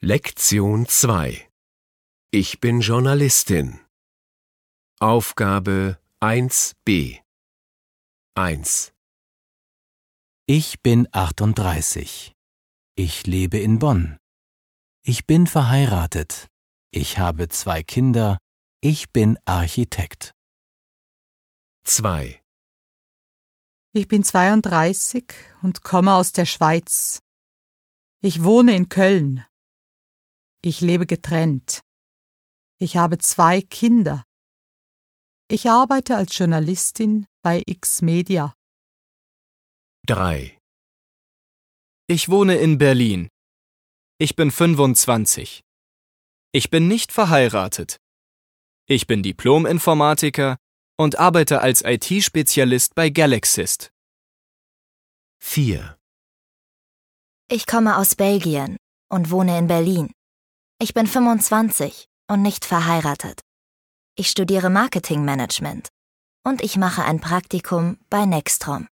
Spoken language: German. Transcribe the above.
Lektion 2. Ich bin Journalistin. Aufgabe 1b. 1. Ich bin 38. Ich lebe in Bonn. Ich bin verheiratet. Ich habe 2 Kinder. Ich bin Architekt. 2. Ich bin 32 und komme aus der Schweiz. Ich wohne in Köln. Ich lebe getrennt. Ich habe 2 Kinder. Ich arbeite als Journalistin bei X-Media. 3. Ich wohne in Berlin. Ich bin 25. Ich bin nicht verheiratet. Ich bin Diplom-Informatiker und arbeite als IT-Spezialist bei Galaxist. 4. Ich komme aus Belgien und wohne in Berlin. Ich bin 25 und nicht verheiratet. Ich studiere Marketingmanagement und ich mache ein Praktikum bei Nextrom.